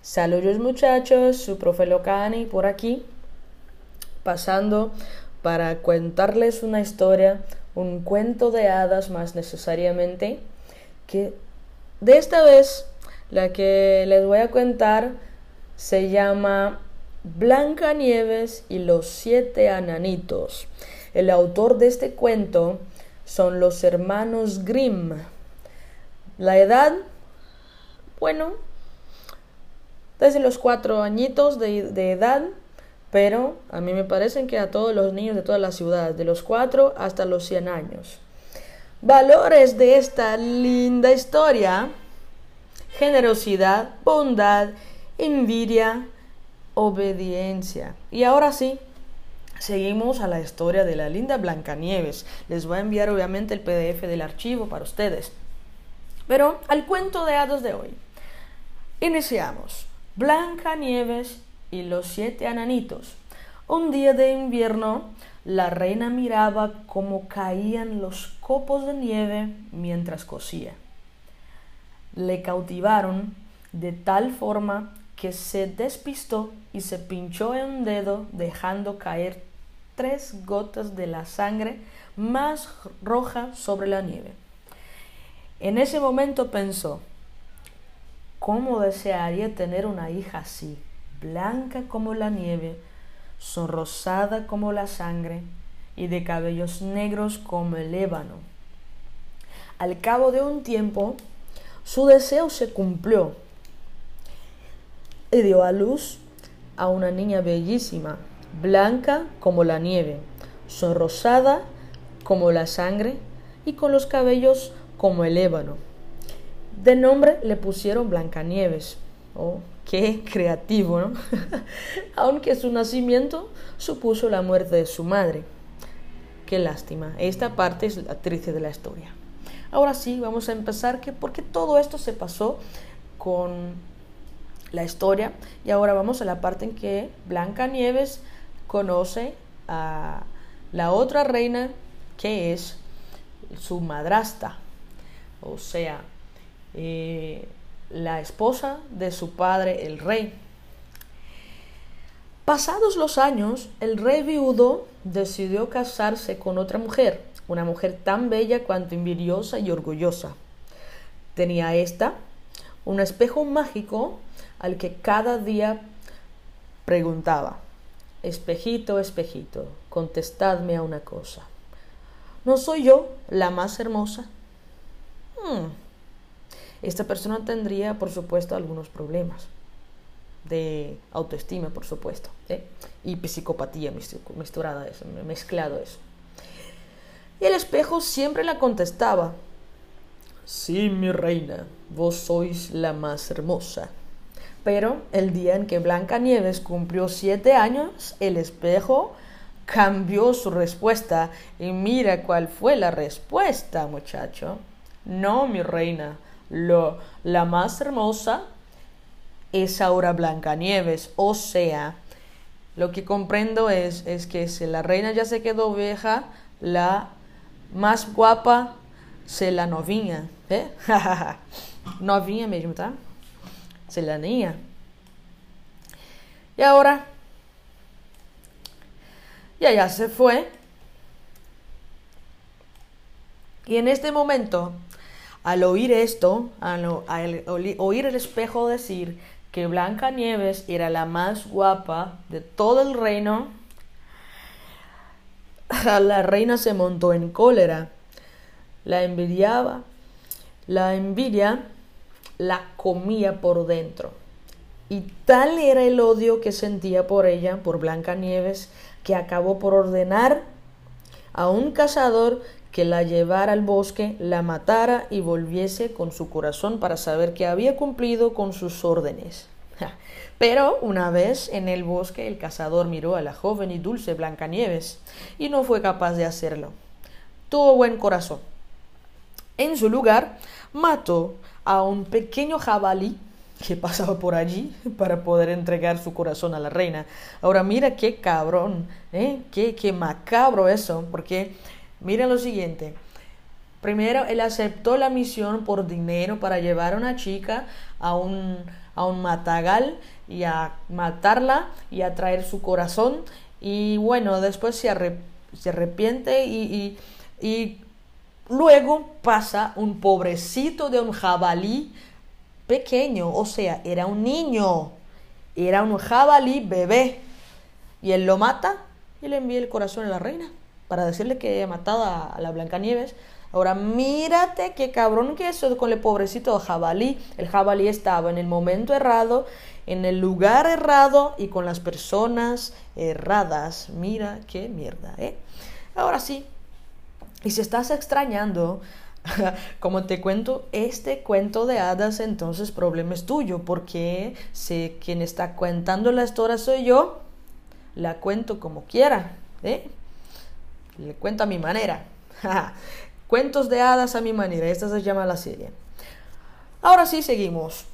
Saludos muchachos, su profe Locani por aquí, pasando para contarles una historia, un cuento de hadas más necesariamente, que de esta vez la que les voy a contar se llama Blancanieves y los siete enanitos. El autor de este cuento son los hermanos Grimm. La edad, bueno, desde los 4 añitos de edad, pero a mí me parecen que a todos los niños de todas las ciudades, de los 4 hasta los 100 años. Valores de esta linda historia: generosidad, bondad, envidia, obediencia. Y ahora sí, seguimos a la historia de la linda Blancanieves. Les voy a enviar obviamente el PDF del archivo para ustedes. Pero al cuento de hadas de hoy. Iniciamos. Blancanieves y los siete enanitos. Un día de invierno, la reina miraba cómo caían los copos de nieve mientras cosía. Le cautivaron de tal forma que se despistó y se pinchó en un dedo, dejando caer 3 gotas de la sangre más roja sobre la nieve. En ese momento pensó: ¿cómo desearía tener una hija así, blanca como la nieve, sonrosada como la sangre y de cabellos negros como el ébano? Al cabo de un tiempo, su deseo se cumplió y dio a luz a una niña bellísima, blanca como la nieve, sonrosada como la sangre y con los cabellos como el ébano. De nombre le pusieron Blancanieves. Oh, qué creativo, ¿no? Aunque su nacimiento supuso la muerte de su madre. Qué lástima. Esta parte es la triste de la historia. Ahora sí, vamos a empezar. ¿Por qué todo esto se pasó con la historia? Y ahora vamos a la parte en que Blancanieves conoce a la otra reina, que es su madrastra. O sea, la esposa de su padre, el rey. Pasados los años, el rey viudo decidió casarse con otra mujer, una mujer tan bella cuanto envidiosa y orgullosa. Tenía esta un espejo mágico al que cada día preguntaba: espejito, espejito, contestadme a una cosa. ¿No soy yo la más hermosa? Esta persona tendría, por supuesto, algunos problemas de autoestima, por supuesto, y psicopatía mezclado eso. Y el espejo siempre la contestaba: sí, mi reina, vos sois la más hermosa. Pero el día en que Blancanieves cumplió 7 años, el espejo cambió su respuesta. Y mira cuál fue la respuesta, muchacho. No, mi reina, la más hermosa es ahora Blancanieves. O sea, lo que comprendo es que si la reina ya se quedó vieja, la más guapa se la novinha, novinha mesmo, tá? Se la niña. Y ahora ya se fue. Y en este momento, al oír esto, al oír el espejo decir que Blancanieves era la más guapa de todo el reino, la reina se montó en cólera. La envidiaba. La envidia la comía por dentro. Y tal era el odio que sentía por ella, por Blancanieves, que acabó por ordenar a un cazador que la llevara al bosque, la matara y volviese con su corazón para saber que había cumplido con sus órdenes. Pero una vez en el bosque, el cazador miró a la joven y dulce Blancanieves y no fue capaz de hacerlo. Tuvo buen corazón. En su lugar, mató a un pequeño jabalí que pasaba por allí para poder entregar su corazón a la reina. Ahora mira qué cabrón, qué macabro eso, porque miren lo siguiente. Primero, él aceptó la misión por dinero para llevar a una chica a un matagal y a matarla y a traer su corazón. Y bueno, después se arrepiente y luego pasa un pobrecito de un jabalí pequeño, o sea, era un niño, era un jabalí bebé. Y él lo mata y le envía el corazón a la reina para decirle que había matado a la Blancanieves. Ahora mírate qué cabrón que eso con el pobrecito jabalí. El jabalí estaba en el momento errado, en el lugar errado y con las personas erradas. Mira qué mierda, ¿eh? Ahora sí, y si estás extrañando, como te cuento este cuento de hadas, entonces problema es tuyo, porque si quien está contando la historia soy yo, la cuento como quiera, ¿eh? Le cuento a mi manera. Cuentos de hadas a mi manera, esta se llama la serie. Ahora sí, seguimos.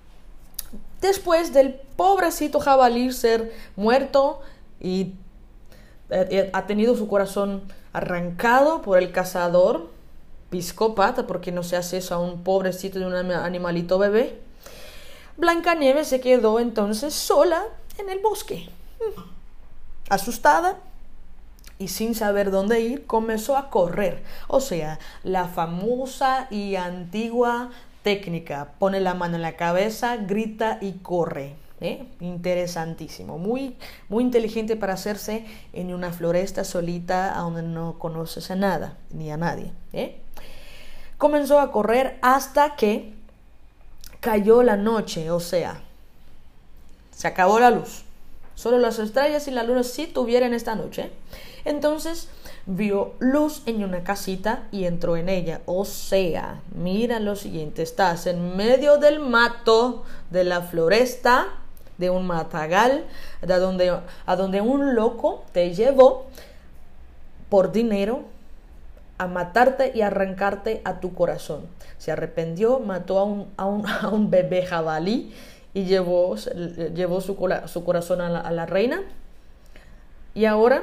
Después del pobrecito jabalí ser muerto y ha tenido su corazón arrancado por el cazador psicópata, porque no se hace eso a un pobrecito de un animalito bebé, Blancanieves se quedó entonces sola en el bosque. Asustada y sin saber dónde ir, comenzó a correr. O sea, la famosa y antigua técnica: pone la mano en la cabeza, grita y corre. Interesantísimo, muy inteligente para hacerse en una floresta solita donde no conoces a nada ni a nadie. Comenzó a correr hasta que cayó la noche, o sea, se acabó la luz. Solo las estrellas y la luna sí tuvieran esta noche. Entonces vio luz en una casita y entró en ella. O sea, mira lo siguiente: estás en medio del mato, de la floresta, de un matagal, a donde un loco te llevó por dinero a matarte y arrancarte a tu corazón. Se arrepintió, mató a un bebé jabalí y llevó su corazón a la reina. Y ahora,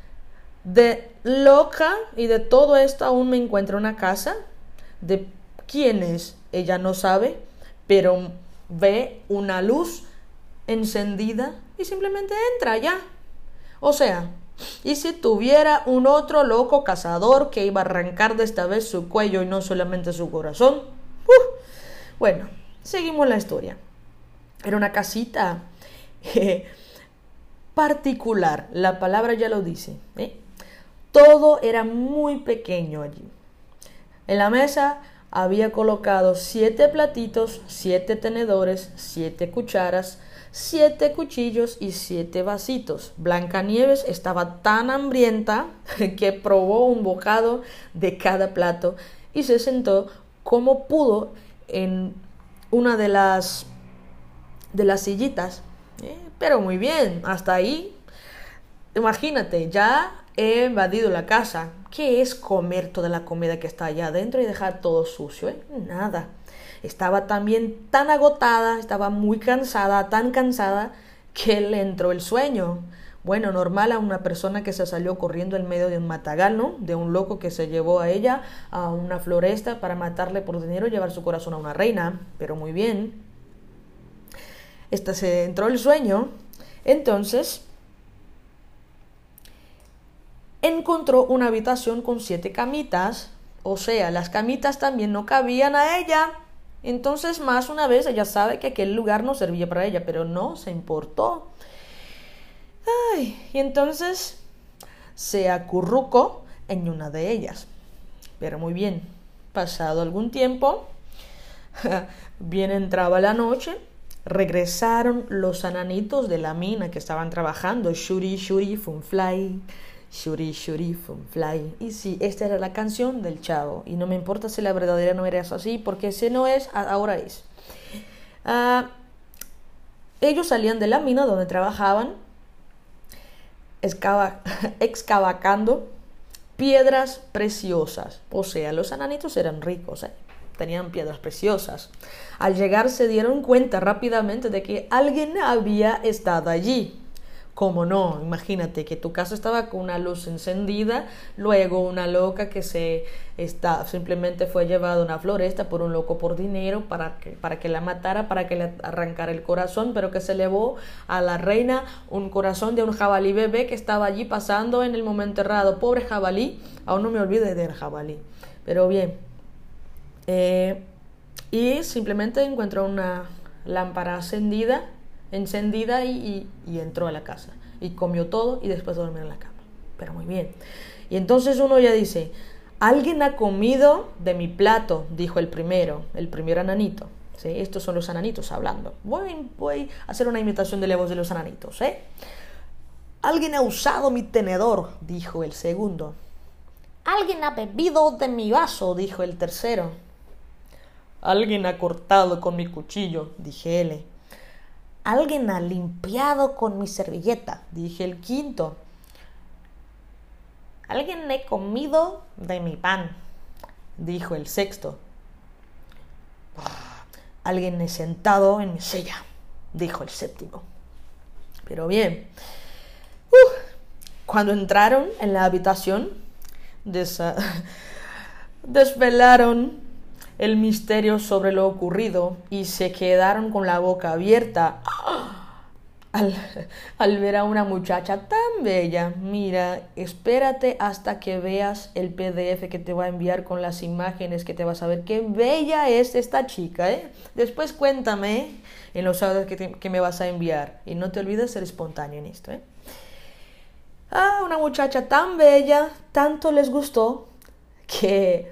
de loca y de todo esto, aún me encuentra una casa de quienes ella no sabe, pero ve una luz encendida y simplemente entra ya. O sea, y si tuviera un otro loco cazador que iba a arrancar de esta vez su cuello y no solamente su corazón. Bueno, seguimos la historia. Era una casita particular, la palabra ya lo dice, Todo era muy pequeño allí. En la mesa había colocado 7 platitos, 7 tenedores, 7 cucharas, 7 cuchillos y 7 vasitos. Blancanieves estaba tan hambrienta que probó un bocado de cada plato y se sentó como pudo en una de las sillitas. Pero muy bien, hasta ahí. Imagínate, ya he invadido la casa. ¿Qué es comer toda la comida que está allá adentro y dejar todo sucio? Nada. Estaba también tan agotada, estaba muy cansada, tan cansada, que le entró el sueño. Bueno, normal a una persona que se salió corriendo en medio de un matagal, ¿no? De un loco que se llevó a ella a una floresta para matarle por dinero y llevar su corazón a una reina. Pero muy bien. Se entró el sueño. Entonces encontró una habitación con 7 camitas. O sea, las camitas también no cabían a ella. Entonces, más una vez, ella sabe que aquel lugar no servía para ella, pero no se importó. Y entonces se acurrucó en una de ellas. Pero muy bien, pasado algún tiempo, bien entraba la noche, regresaron los ananitos de la mina que estaban trabajando. Shuri, shuri, fun fly. Shuri, shuri, fun fly. Y sí, esta era la canción del Chavo. Y no me importa si la verdadera no era así, porque si no es, ahora es. Ellos salían de la mina donde trabajaban, excavando piedras preciosas. O sea, los ananitos eran ricos, tenían piedras preciosas. Al llegar se dieron cuenta rápidamente de que alguien había estado allí. Como no, imagínate que tu casa estaba con una luz encendida, luego una loca que simplemente fue llevada a una floresta por un loco por dinero para que la matara, para que le arrancara el corazón, pero que se llevó a la reina un corazón de un jabalí bebé que estaba allí pasando en el momento errado. Pobre jabalí, aún no me olvide del jabalí. Pero bien, y simplemente encontró una lámpara encendida y entró a la casa y comió todo y después durmió en la cama. Pero muy bien. Y entonces uno ya dice, alguien ha comido de mi plato, dijo el primer ananito. ¿Sí? Estos son los ananitos hablando. Voy a hacer una imitación de la voz de los ananitos. Alguien ha usado mi tenedor, dijo el segundo. Alguien ha bebido de mi vaso, dijo el tercero. Alguien ha cortado con mi cuchillo, dije él. Alguien ha limpiado con mi servilleta, dije el quinto. Alguien ha comido de mi pan, dijo el sexto. Alguien ha sentado en mi silla, dijo el séptimo. Pero bien, cuando entraron en la habitación, desvelaron el misterio sobre lo ocurrido y se quedaron con la boca abierta al ver a una muchacha tan bella. Mira, espérate hasta que veas el PDF que te va a enviar con las imágenes, que te vas a ver qué bella es esta chica, Después cuéntame en los audios que me vas a enviar y no te olvides ser espontáneo en esto, una muchacha tan bella, tanto les gustó que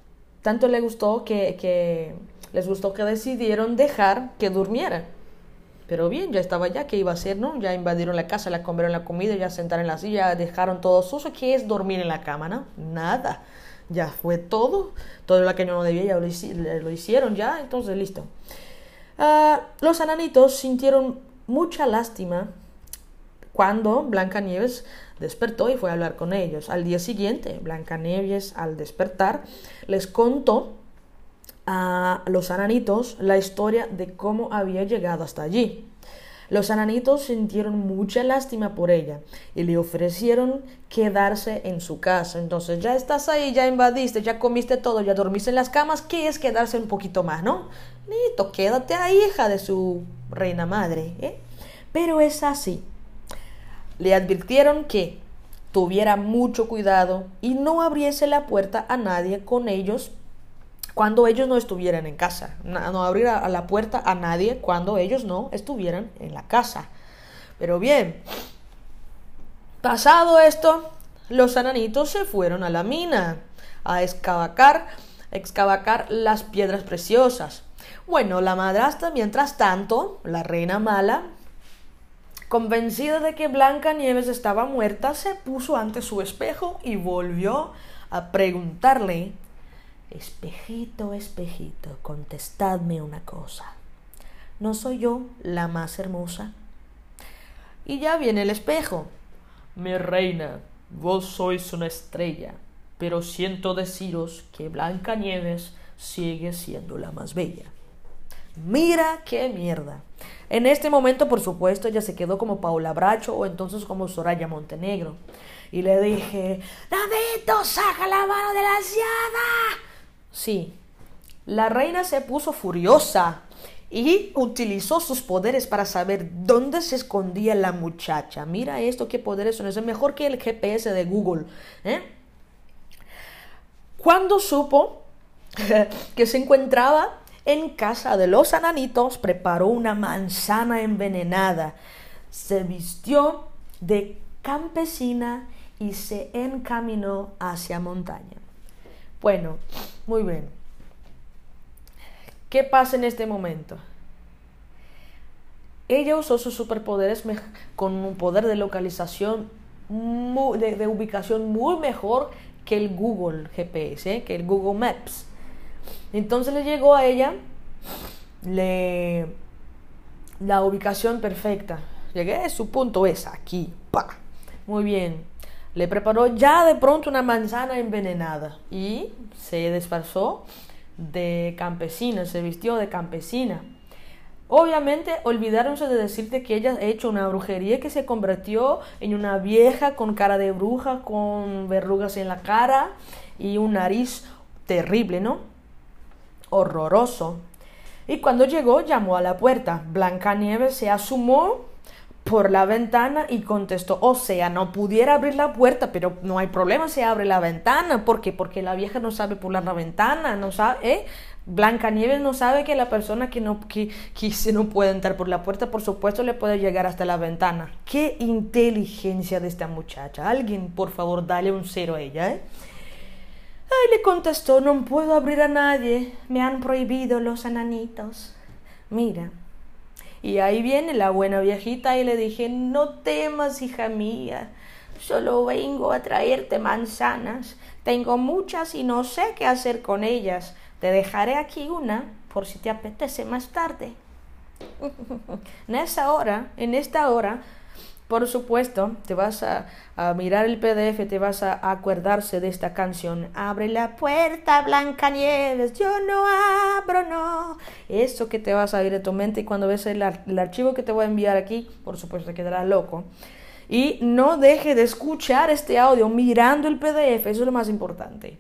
les gustó que decidieron dejar que durmiera. Pero bien, ya estaba ya, ¿qué iba a hacer, no? Ya invadieron la casa, la comieron la comida, ya sentaron en la silla, dejaron todo sucio. ¿Qué es dormir en la cama, no? Nada. Ya fue todo lo que no debía, ya lo hicieron ya, entonces listo. Los ananitos sintieron mucha lástima cuando Blancanieves despertó y fue a hablar con ellos. Al día siguiente, Blancanieves, al despertar, les contó a los ananitos la historia de cómo había llegado hasta allí. Los ananitos sintieron mucha lástima por ella y le ofrecieron quedarse en su casa. Entonces, ya estás ahí, ya invadiste, ya comiste todo, ya dormiste en las camas, ¿qué es quedarse un poquito más, no? Listo, quédate ahí, hija de su reina madre, Pero es así. Le advirtieron que tuviera mucho cuidado y no abriese la puerta a nadie con ellos cuando ellos no estuvieran en casa. No abrir la puerta a nadie cuando ellos no estuvieran en la casa. Pero bien, pasado esto, los ananitos se fueron a la mina a excavar las piedras preciosas. Bueno, la madrastra, mientras tanto, la reina mala, convencida de que Blancanieves estaba muerta, se puso ante su espejo y volvió a preguntarle: espejito, espejito, contestadme una cosa. ¿No soy yo la más hermosa? Y ya viene el espejo. Mi reina, vos sois una estrella, pero siento deciros que Blancanieves sigue siendo la más bella. Mira qué mierda. En este momento, por supuesto, ella se quedó como Paula Bracho o entonces como Soraya Montenegro. Y le dije: ¡Davidito, saca la mano de la sillada! Sí, la reina se puso furiosa y utilizó sus poderes para saber dónde se escondía la muchacha. Mira esto, qué poderes son. Es mejor que el GPS de Google. Cuando supo que se encontraba en casa de los ananitos, preparó una manzana envenenada, se vistió de campesina y se encaminó hacia montaña. Bueno, muy bien. ¿Qué pasa en este momento? Ella usó sus superpoderes con un poder de localización, de ubicación muy mejor que el Google GPS, que el Google Maps. Entonces le llegó a ella la ubicación perfecta. Llegué, su punto es aquí. ¡Pah! Muy bien. Le preparó ya de pronto una manzana envenenada y se disfrazó de campesina, se vistió de campesina. Obviamente olvidáronse de decirte que ella ha hecho una brujería, que se convirtió en una vieja con cara de bruja, con verrugas en la cara y un nariz terrible, ¿no? Horroroso. Y cuando llegó, llamó a la puerta. Blancanieves se asomó por la ventana y contestó, o sea, no pudiera abrir la puerta, pero no hay problema, se abre la ventana. ¿Por qué? Porque la vieja no sabe pular la ventana, no sabe, Blancanieves no sabe que la persona que se no puede entrar por la puerta, por supuesto, le puede llegar hasta la ventana. ¡Qué inteligencia de esta muchacha! Alguien, por favor, dale un 0 a ella, Ay, le contestó, no puedo abrir a nadie, me han prohibido los enanitos. Mira. Y ahí viene la buena viejita y le dije, no temas, hija mía, solo vengo a traerte manzanas. Tengo muchas y no sé qué hacer con ellas. Te dejaré aquí una por si te apetece más tarde. En esta hora, por supuesto, te vas a mirar el PDF, te vas a acordarse de esta canción. Abre la puerta, Blancanieves, yo no abro, no. Eso que te vas a ir de tu mente y cuando ves el archivo que te voy a enviar aquí, por supuesto te quedarás loco. Y no deje de escuchar este audio mirando el PDF, eso es lo más importante.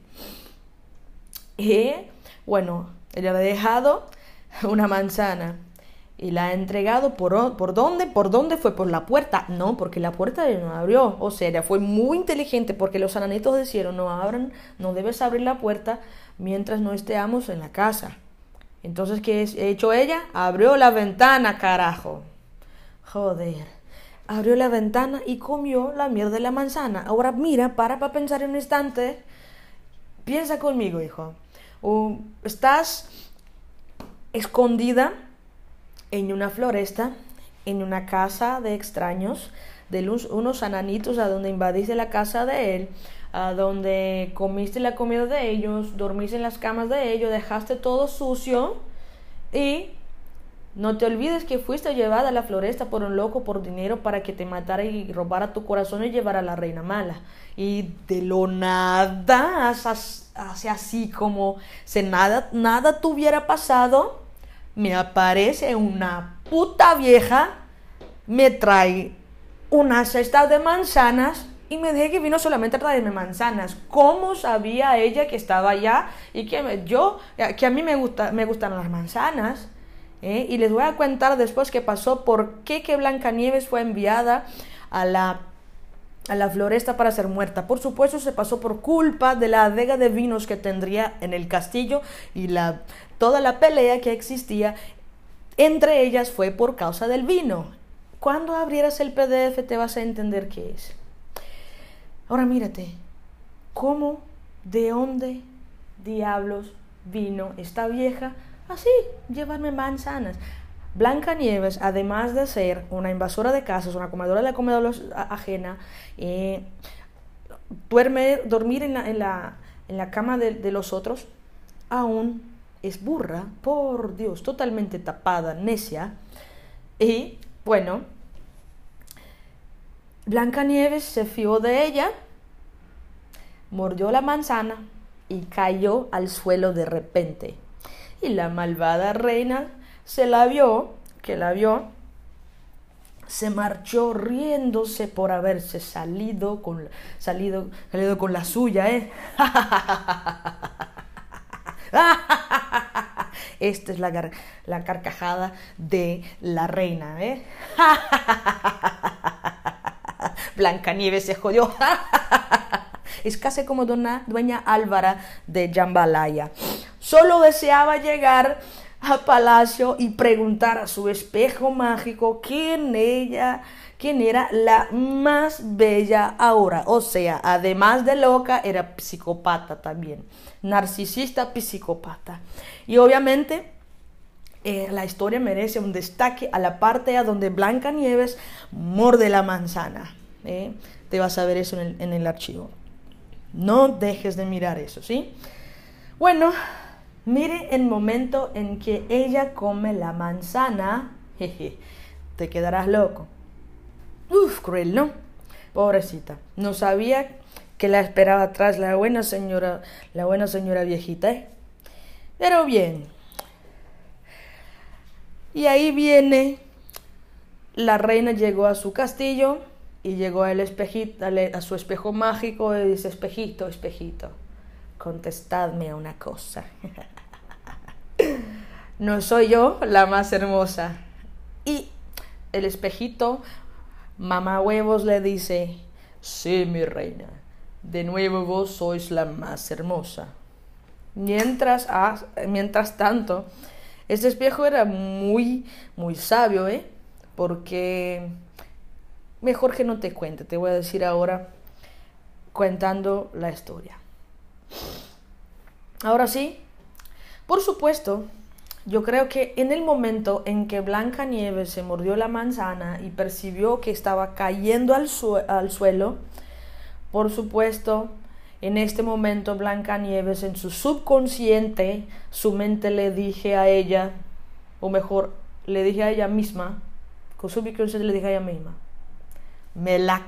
Bueno, ella le ha dejado una manzana y la ha entregado ¿por dónde? ¿Por dónde fue? ¿Por la puerta? No, porque la puerta no abrió. O sea, ella fue muy inteligente porque los enanitos dijeron, no abran, no debes abrir la puerta mientras no estemos en la casa. Entonces, ¿qué ha hecho ella? Abrió la ventana, carajo. Joder. Abrió la ventana y comió la mierda de la manzana. Ahora mira, para pensar un instante. Piensa conmigo, hijo. Estás escondida en una floresta, en una casa de extraños, de unos enanitos a donde invadiste la casa de él, a donde comiste la comida de ellos, dormiste en las camas de ellos, dejaste todo sucio y no te olvides que fuiste llevada a la floresta por un loco por dinero para que te matara y robara tu corazón y llevara a la reina mala. Y de lo nada, hace así como si nada te hubiera pasado, me aparece una puta vieja, me trae una cesta de manzanas y me dije que vino solamente a traerme manzanas. ¿Cómo sabía ella que estaba allá y que a mí me gustan las manzanas? Y les voy a contar después qué pasó, por qué que Blancanieves fue enviada a la floresta para ser muerta. Por supuesto, se pasó por culpa de la vega de vinos que tendría en el castillo y toda la pelea que existía entre ellas fue por causa del vino. Cuando abrieras el PDF te vas a entender qué es. Ahora mírate, ¿cómo, de dónde diablos vino esta vieja así, llevarme manzanas? Blancanieves, además de ser una invasora de casas, una comedora de comedores ajena, dormir en la cama de los otros, aún es burra, por Dios, totalmente tapada, necia. Y bueno, Blancanieves se fió de ella, mordió la manzana y cayó al suelo de repente. Y la malvada reina que la vio, se marchó riéndose por haberse salido con la suya, Esta es la carcajada de la reina, Blancanieves se jodió. Es casi como doña Álvara de Jambalaya. Solo deseaba llegar al palacio y preguntar a su espejo mágico quién era la más bella ahora. O sea, además de loca, era psicópata también. Narcisista, psicópata. Y obviamente la historia merece un destaque a la parte a donde Blancanieves morde la manzana. Te vas a ver eso en el archivo. No dejes de mirar eso, ¿sí? Bueno, mire el momento en que ella come la manzana. Jeje, te quedarás loco. Uf, cruel, ¿no? Pobrecita. No sabía que la esperaba atrás la buena señora viejita, Pero bien. Y ahí viene, la reina llegó a su castillo y llegó al espejito, a su espejo mágico y dice, espejito, espejito, contestadme una cosa. No soy yo la más hermosa. Y el espejito, mamá huevos, le dice, sí, mi reina, de nuevo vos sois la más hermosa. Mientras tanto, este espejo era muy, muy sabio, porque mejor que no te cuente, te voy a decir ahora contando la historia. Ahora sí, por supuesto, yo creo que en el momento en que Blancanieves se mordió la manzana y percibió que estaba cayendo al suelo, por supuesto, en este momento Blancanieves en su subconsciente, su mente le dije a ella, o mejor, le dije a ella misma, con su subconsciente le dije a ella misma, me la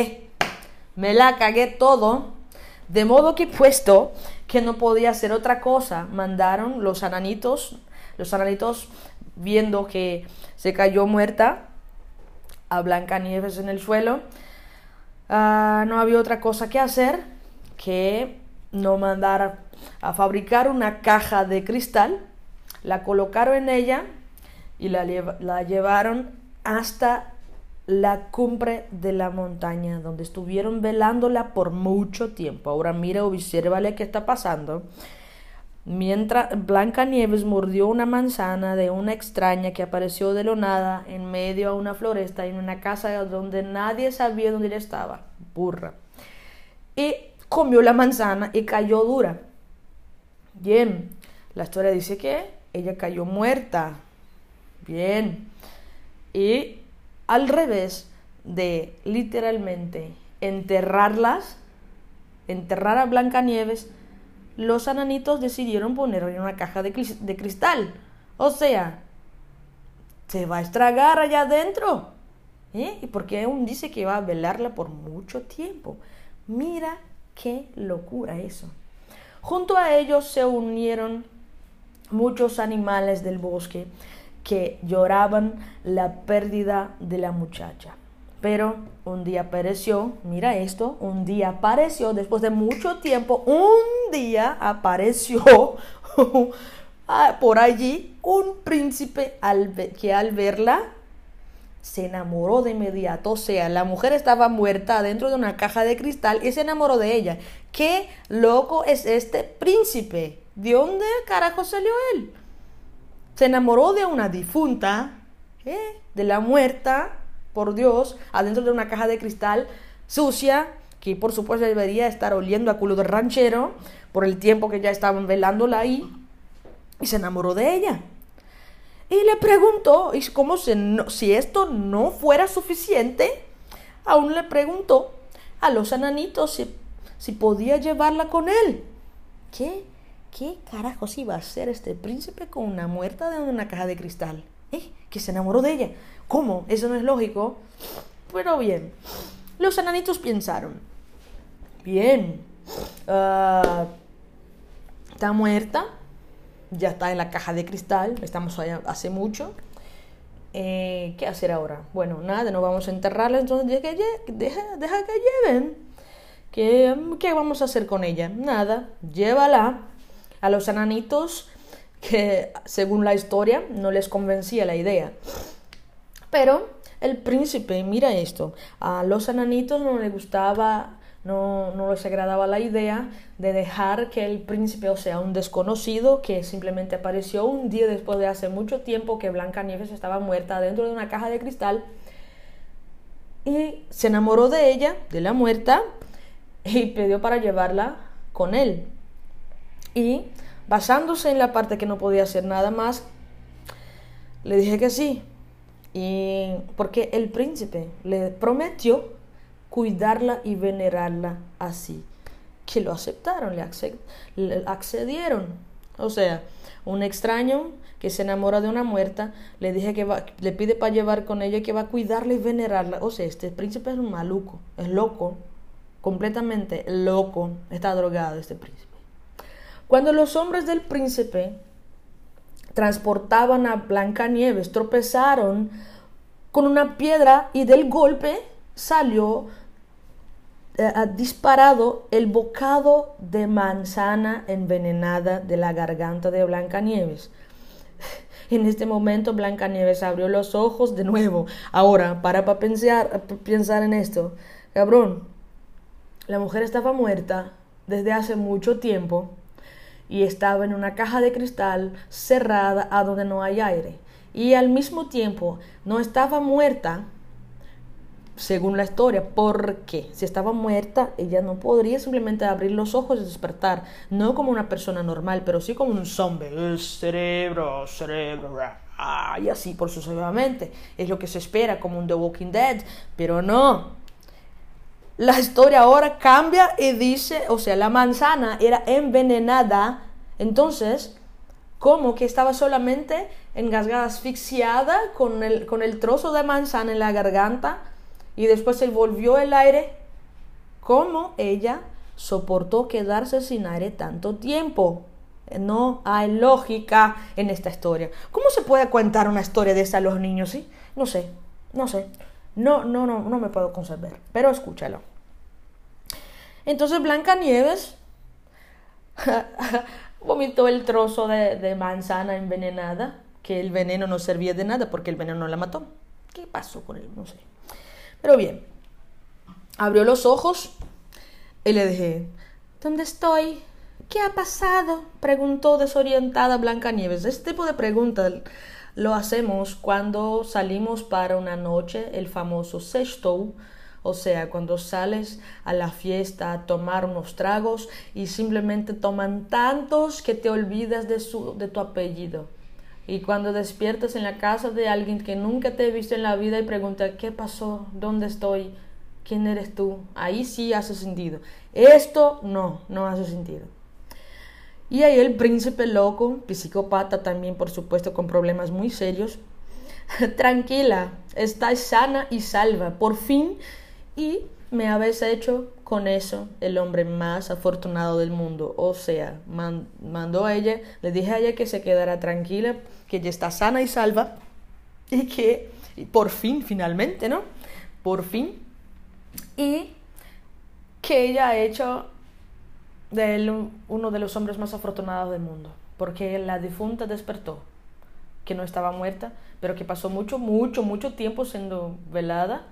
cagué todo, de modo que puesto que no podía hacer otra cosa, mandaron los ananitos viendo que se cayó muerta a Blancanieves en el suelo, no había otra cosa que hacer que no mandar a fabricar una caja de cristal, la colocaron en ella y la llevaron hasta la cumbre de la montaña, donde estuvieron velándola por mucho tiempo. Ahora mira, obsérvale qué está pasando. Mientras Blancanieves mordió una manzana de una extraña que apareció de lo nada en medio a una floresta en una casa donde nadie sabía dónde ella estaba, burra, y comió la manzana y cayó dura. Bien, la historia dice que ella cayó muerta. Bien, y al revés de literalmente enterrar a Blancanieves, los ananitos decidieron ponerla en una caja de cristal. O sea, se va a estragar allá adentro. Y porque aún dice que va a velarla por mucho tiempo. Mira qué locura eso. Junto a ellos se unieron muchos animales del bosque que lloraban la pérdida de la muchacha. Pero un día apareció, mira esto, un día apareció, después de mucho tiempo, un día apareció por allí un príncipe que al verla se enamoró de inmediato. O sea, la mujer estaba muerta dentro de una caja de cristal y se enamoró de ella. ¿Qué loco es este príncipe? ¿De dónde carajo salió él? Se enamoró de una difunta, de la muerta, por Dios, adentro de una caja de cristal sucia, que por supuesto debería estar oliendo a culo de ranchero por el tiempo que ya estaban velándola ahí, y se enamoró de ella. Y le preguntó, y como si esto no fuera suficiente, aún le preguntó a los ananitos si podía llevarla con él. ¿Qué carajos iba a hacer este príncipe con una muerta de una caja de cristal? Que se enamoró de ella. ¿Cómo? Eso no es lógico. Pero bien, los ananitos pensaron, bien, está muerta, ya está en la caja de cristal, estamos allá hace mucho. ¿Qué hacer ahora? Bueno, nada, no vamos a enterrarla, entonces deja que lleven. ¿Qué vamos a hacer con ella? Nada, llévala. A los ananitos, que según la historia no les convencía la idea. Pero el príncipe, mira esto, a los ananitos no les gustaba, no les agradaba la idea de dejar que el príncipe, o sea, un desconocido que simplemente apareció un día después de hace mucho tiempo que Blancanieves estaba muerta dentro de una caja de cristal, y se enamoró de ella, de la muerta, y pidió para llevarla con él. Y basándose en la parte que no podía hacer nada más, le dije que sí. Y porque el príncipe le prometió cuidarla y venerarla así, que lo aceptaron, le accedieron. O sea, un extraño que se enamora de una muerta, le dije que le pide para llevar con ella, que va a cuidarla y venerarla. O sea, este príncipe es un maluco, es loco, completamente loco, está drogado este príncipe. Cuando los hombres del príncipe transportaban a Blancanieves tropezaron con una piedra y del golpe salió disparado el bocado de manzana envenenada de la garganta de Blancanieves. En este momento Blancanieves abrió los ojos de nuevo. Ahora, para pensar en esto. Cabrón, la mujer estaba muerta desde hace mucho tiempo y estaba en una caja de cristal cerrada a donde no hay aire. Y al mismo tiempo no estaba muerta, según la historia, porque si estaba muerta, ella no podría simplemente abrir los ojos y despertar, no como una persona normal, pero sí como un zombie, el cerebro, y así por sucesivamente. Es lo que se espera, como un The Walking Dead, pero no. La historia ahora cambia y dice, o sea, la manzana era envenenada, entonces, ¿cómo que estaba solamente engasgada, asfixiada con el trozo de manzana en la garganta? Y después se volvió el aire. ¿Cómo ella soportó quedarse sin aire tanto tiempo? No hay lógica en esta historia. ¿Cómo se puede contar una historia de esa a los niños? ¿Sí? No sé. No me puedo conceber. Pero escúchalo. Entonces Blancanieves vomitó el trozo de manzana envenenada, que el veneno no servía de nada porque el veneno no la mató. ¿Qué pasó con él? No sé. Pero bien, abrió los ojos y le dije, ¿dónde estoy? ¿Qué ha pasado? Preguntó desorientada Blancanieves. Este tipo de preguntas lo hacemos cuando salimos para una noche, el famoso sextou, o sea, cuando sales a la fiesta a tomar unos tragos y simplemente toman tantos que te olvidas de tu apellido. Y cuando despiertas en la casa de alguien que nunca te he visto en la vida y pregunta, ¿qué pasó? ¿Dónde estoy? ¿Quién eres tú? Ahí sí hace sentido. Esto no hace sentido. Y ahí el príncipe loco, psicópata también, por supuesto, con problemas muy serios. Tranquila, estás sana y salva, por fin. Y me habéis hecho con eso el hombre más afortunado del mundo. O sea, mandó a ella, le dije a ella que se quedara tranquila, que ella está sana y salva. Y por fin, finalmente, ¿no? Por fin. Y que ella ha hecho de él uno de los hombres más afortunados del mundo. Porque la difunta despertó, que no estaba muerta, pero que pasó mucho tiempo siendo velada.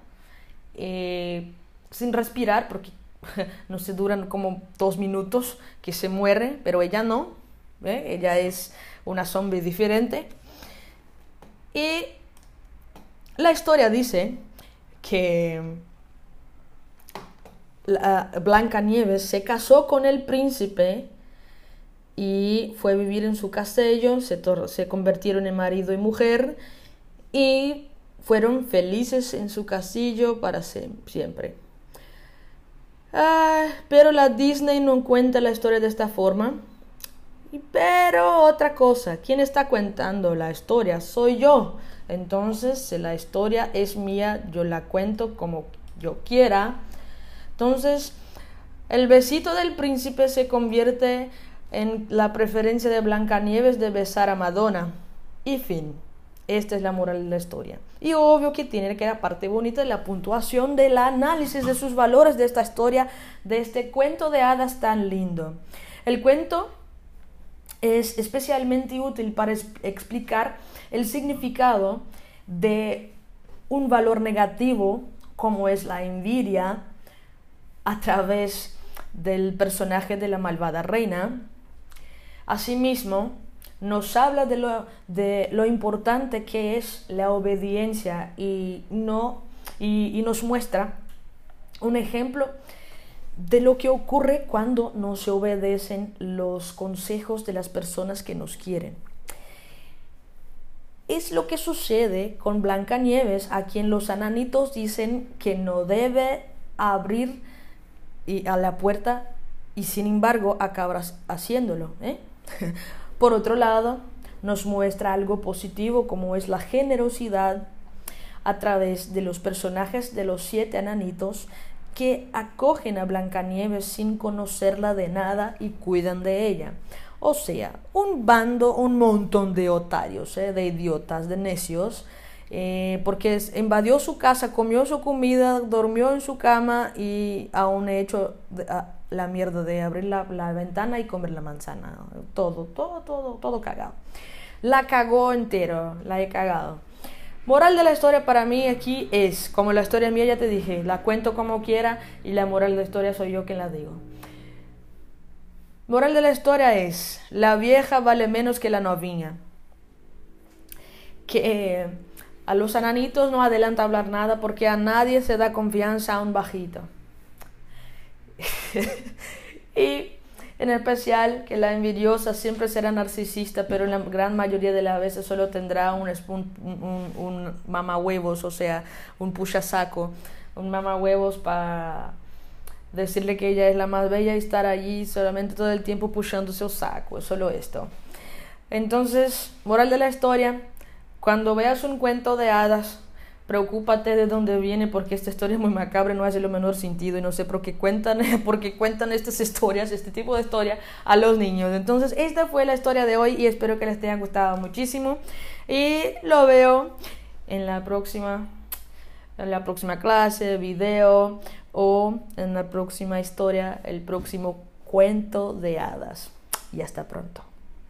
Sin respirar, porque no se duran como 2 minutos que se muere, pero ella no, ella es una zombie diferente. Y la historia dice que Blancanieves se casó con el príncipe y fue a vivir en su castillo, se convirtieron en marido y mujer y fueron felices en su castillo para siempre. Pero la Disney no cuenta la historia de esta forma. Pero otra cosa, ¿quién está contando la historia? Soy yo. Entonces, si la historia es mía, yo la cuento como yo quiera. Entonces, el besito del príncipe se convierte en la preferencia de Blancanieves de besar a Madonna. Y fin. Esta es la moral de la historia. Y obvio que tiene que la parte bonita de la puntuación, del análisis de sus valores de esta historia, de este cuento de hadas tan lindo. El cuento es especialmente útil para explicar el significado de un valor negativo como es la envidia a través del personaje de la malvada reina. Asimismo, nos habla de lo importante que es la obediencia y nos muestra un ejemplo de lo que ocurre cuando no se obedecen los consejos de las personas que nos quieren. Es lo que sucede con Blancanieves, a quien los enanitos dicen que no debe abrir a la puerta y sin embargo acaba haciéndolo, Por otro lado, nos muestra algo positivo como es la generosidad a través de los personajes de los 7 enanitos que acogen a Blancanieves sin conocerla de nada y cuidan de ella. O sea, un bando, un montón de otarios, de idiotas, de necios, porque invadió su casa, comió su comida, durmió en su cama y aún he hecho la mierda de abrir la ventana y comer la manzana. Todo cagado. La cagó entero, la he cagado. Moral de la historia para mí aquí es, como la historia mía ya te dije, la cuento como quiera y la moral de la historia soy yo quien la digo. Moral de la historia es, la vieja vale menos que la noviña. Que a los ananitos no adelanta hablar nada porque a nadie se da confianza a un bajito. Y en especial que la envidiosa siempre será narcisista, pero en la gran mayoría de las veces solo tendrá un mamahuevos, o sea, un puchasaco, un mamahuevos para decirle que ella es la más bella y estar allí solamente todo el tiempo puchándose el saco, es solo esto. Entonces, moral de la historia, cuando veas un cuento de hadas, preocúpate de dónde viene porque esta historia es muy macabra, no hace lo menor sentido y no sé por qué cuentan estas historias, este tipo de historia a los niños. Entonces esta fue la historia de hoy y espero que les haya gustado muchísimo y lo veo en la próxima clase, video o en la próxima historia, el próximo cuento de hadas. Y hasta pronto.